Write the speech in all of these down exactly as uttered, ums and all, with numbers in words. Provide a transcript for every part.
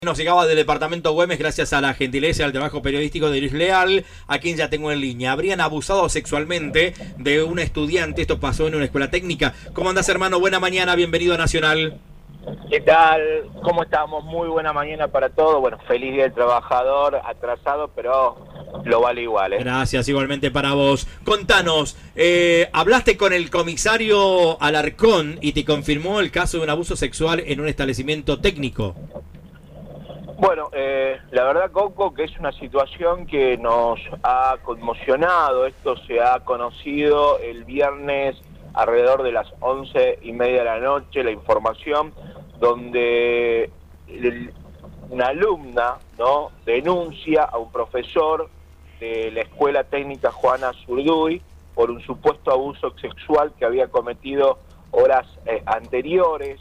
Nos llegaba del departamento Güemes gracias a la gentileza y al trabajo periodístico de Luis Leal, a quien ya tengo en línea. Habrían abusado sexualmente de un estudiante. Esto pasó en una escuela técnica. ¿Cómo andás, hermano? Buena mañana, bienvenido a Nacional. ¿Qué tal? ¿Cómo estamos? Muy buena mañana para todos. Bueno, feliz día del trabajador, atrasado, pero lo vale igual, ¿eh? Gracias, igualmente para vos. Contanos, eh, hablaste con el comisario Alarcón y te confirmó el caso de un abuso sexual en un establecimiento técnico. Bueno, eh, la verdad, Coco, que es una situación que nos ha conmocionado. Esto se ha conocido el viernes alrededor de las once y media de la noche, la información, donde el, una alumna, ¿no?, denuncia a un profesor de la Escuela Técnica Juana Zurduy por un supuesto abuso sexual que había cometido horas eh, anteriores.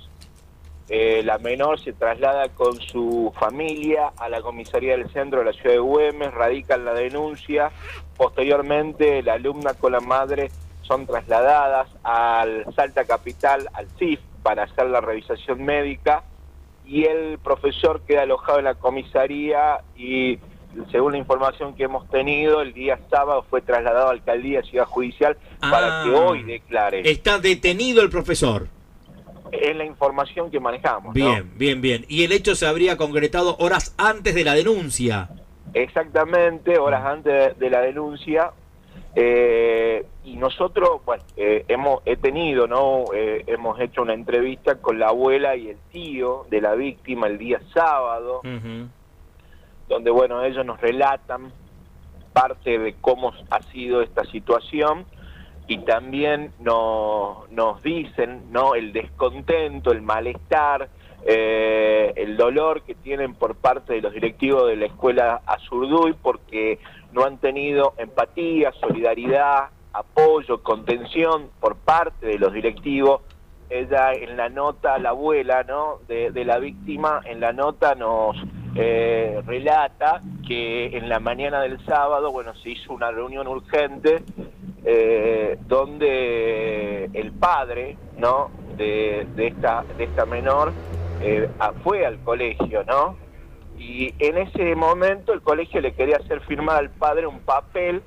Eh, la menor se traslada con su familia a la comisaría del centro de la ciudad de Güemes, radican la denuncia. Posteriormente, la alumna con la madre son trasladadas al Salta Capital, al C I F, para hacer la revisación médica, y el profesor queda alojado en la comisaría y, según la información que hemos tenido, el día sábado fue trasladado a Alcaldía Ciudad Judicial ah, para que hoy declare. Está detenido el profesor. Es la información que manejamos, Bien, ¿no? bien, bien. Y el hecho se habría concretado horas antes de la denuncia. Exactamente, horas antes de, de la denuncia. Eh, y nosotros, bueno, eh, hemos he tenido, ¿no? Eh, hemos hecho una entrevista con la abuela y el tío de la víctima el día sábado, uh-huh. donde, bueno, ellos nos relatan parte de cómo ha sido esta situación. Y también nos, nos dicen, ¿no?, el descontento, el malestar, eh, el dolor que tienen por parte de los directivos de la escuela Zurduy, porque no han tenido empatía, solidaridad, apoyo, contención por parte de los directivos. Ella, en la nota, la abuela, ¿no?, de, de la víctima, en la nota nos eh, relata que en la mañana del sábado, bueno, se hizo una reunión urgente Eh, donde el padre, ¿no?, de, de esta de esta menor eh, fue al colegio, ¿no? Y en ese momento el colegio le quería hacer firmar al padre un papel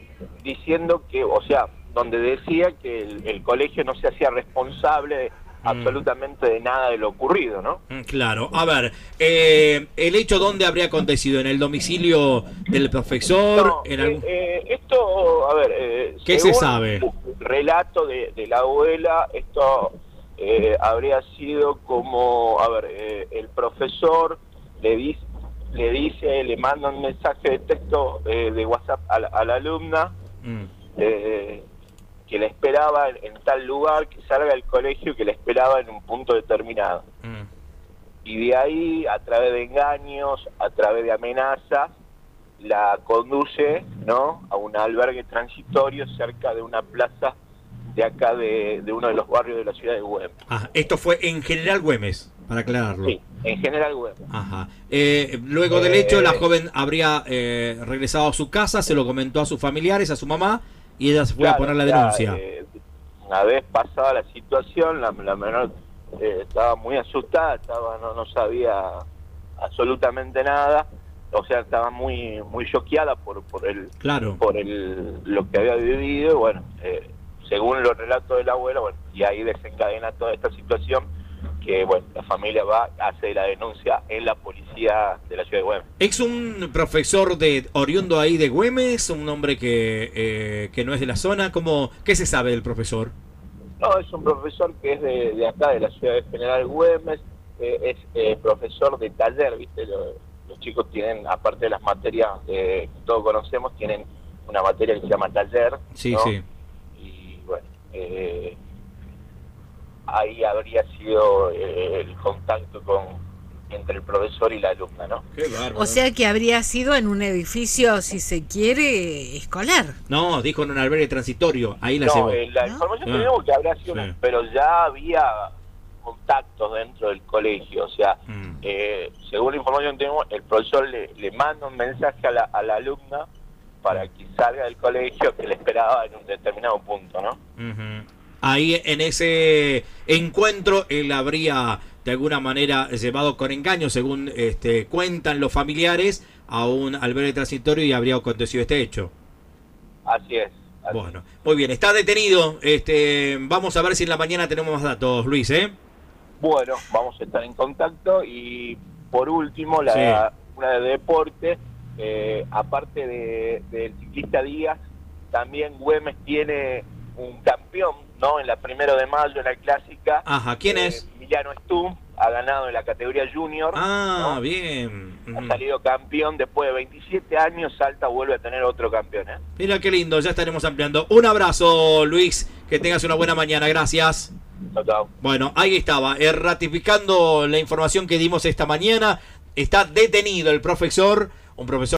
diciendo que, o sea, donde decía que el, el colegio no se hacía responsable de, mm. absolutamente de nada de lo ocurrido, ¿no? Claro. A ver, eh, ¿el hecho dónde habría acontecido? ¿En el domicilio del profesor? No, ¿En eh, algún... eh, esto, a ver... Eh, ¿Qué se sabe? El relato de, de la abuela, esto eh, habría sido como, a ver, eh, el profesor le dice, le dice, le manda un mensaje de texto eh, de WhatsApp a la, a la alumna, mm. eh, que la esperaba en, en tal lugar, que salga del colegio, que la esperaba en un punto determinado. Mm. Y de ahí, a través de engaños, a través de amenazas, la conduce, ¿no?, a un albergue transitorio cerca de una plaza de acá de, de uno de los barrios de la ciudad de Güemes. Ah, esto fue en General Güemes, para aclararlo. Sí, en General Güemes. Ajá. Eh, luego del hecho, la joven habría eh, regresado a su casa, se lo comentó a sus familiares, a su mamá, y ella se fue claro, a poner la denuncia. Ya, eh, una vez pasada la situación, la, la menor eh, estaba muy asustada, estaba no, no sabía absolutamente nada. O sea, estaba muy muy choqueada por por el claro. por el lo que había vivido. Y bueno, eh, según los relatos de la abuela, bueno, y ahí desencadena toda esta situación, que bueno, la familia va, hace la denuncia en la policía de la ciudad de Güemes. ¿Es un profesor de oriundo ahí de Güemes, un hombre que eh, que no es de la zona? ¿Cómo, qué se sabe del profesor? No, es un profesor que es de, de acá, de la ciudad de General Güemes, eh, es eh, profesor de taller, ¿viste? Lo, Los chicos tienen, aparte de las materias eh, que todos conocemos, tienen una materia que se llama taller, sí, ¿no? Sí. Y bueno, eh, ahí habría sido eh, el contacto con entre el profesor y la alumna, ¿no? Qué bárbaro. O sea que habría sido en un edificio, si se quiere, escolar. No, dijo en un albergue transitorio, ahí la No, cebo. eh, la ¿No? información Ah. que tenemos que habría sido, Sí. una, pero ya había contactos dentro del colegio, o sea, mm. eh, según la información que tenemos, el profesor le, le manda un mensaje a la, a la alumna para que salga del colegio, que le esperaba en un determinado punto, ¿no? Uh-huh. Ahí en ese encuentro él habría de alguna manera llevado con engaño, según este, cuentan los familiares, a un albergue transitorio y habría acontecido este hecho. Así es. Así bueno, muy bien, está detenido. Este, vamos a ver si en la mañana tenemos más datos, Luis, ¿eh? Bueno, vamos a estar en contacto y por último, la, sí. una de deporte, eh, aparte de, del ciclista Díaz, también Güemes tiene un campeón, ¿no? En la primero de mayo, en la clásica. Ajá, ¿quién eh, es? Emiliano Stu, ha ganado en la categoría junior. Ah, ¿no? bien. Ha salido campeón después de veintisiete años, Salta vuelve a tener otro campeón, ¿eh? Mira qué lindo, ya estaremos ampliando. Un abrazo, Luis, que tengas una buena mañana, gracias. Chao, chao. Bueno, ahí estaba, eh, ratificando la información que dimos esta mañana, está detenido el profesor, un profesor